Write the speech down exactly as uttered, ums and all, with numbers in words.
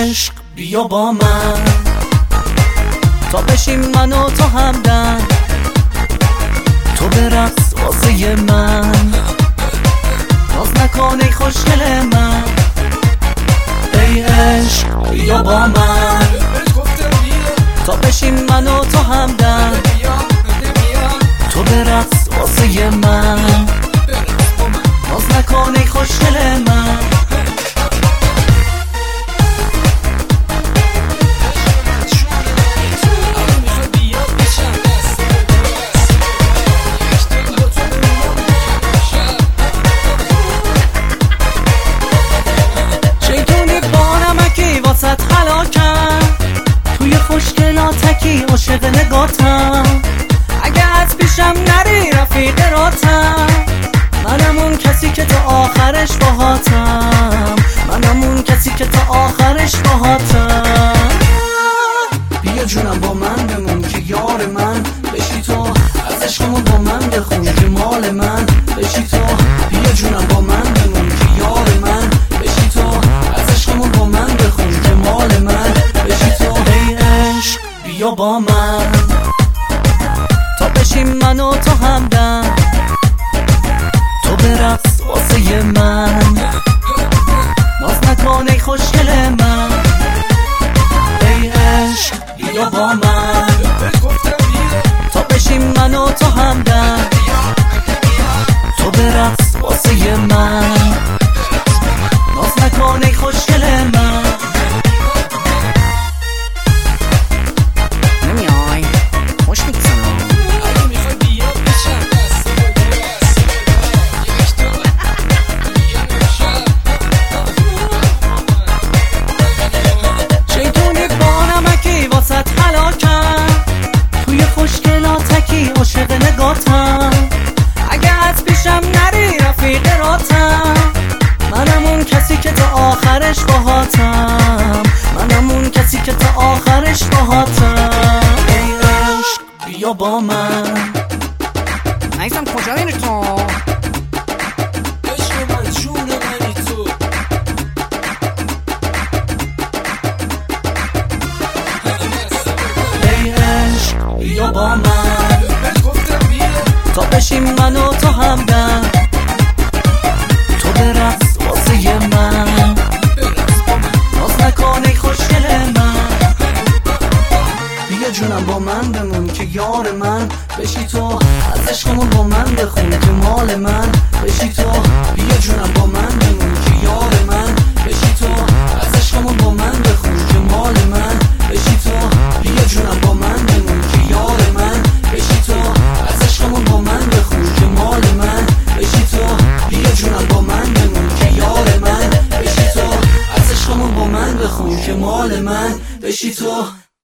عشق بیا با من تا بشیم من و تو همدم، تو برقص واسه من، ناز نکن ای خوشگل من. ای عشق بیا با من تا بشیم من و تو همدم، تو برقص واسه من، ناز نکن ای خوشگل من. واسط خلاکم توی خوشگلاتکی عاشق نگاتم، اگه از پیشم نری رفیق راتم، منم اون کسی که تا آخرش باهاتم، منم اون کسی که تا آخرش باهاتم. بیا جونم با من بمون که یار من بشی تو، از عشقمون با من بخون که مال من بشی تو. بیا جونم با من بمون که یار من بشی تو، از عشقمون با من بخون که مال من بشی تو. ای عشق بیا با من تا بشیم من و تو همدم، تو برقص واسه من، ناز نکن ای خوشگل من. ای عشق بیا با من تا بشیم من و تو همدم، تو برقص واسه من، ناز نکن ای خوشگل من. نمیای خوش میگذرم شیطونی با نمکی واسط خلاکم توی خوشگلاتکی عاشق نگاتم، اگه از پیشم نری رفیق راتم، منم اون کسی که تا آخرش باهاتم، منم اون کسی که تا آخرش باهاتم. ای عشق بیا با من نیستم کجا بینی تو؟ عشق من جون منی تو. ای عشق بیا با من تا بشیم من و تو همدم، تو برقص واسه من، ناز نکن ای خوشگل من. بیا جونم با من بمون که یار من بشی تو، از عشقمون با من بخون که مال من بشی تو. بیا جونم با من بمون که یار من بشی تو، از عشقمون با من بخون که مال من بشی تو. بیا جونم با من بمون که یار من بشی تو، از عشقمون با من بخون که مال من بشی تو. بیا جونم با من بمون که یار من بشی تو، از عشقمون با من بخون که مال من بشی تو.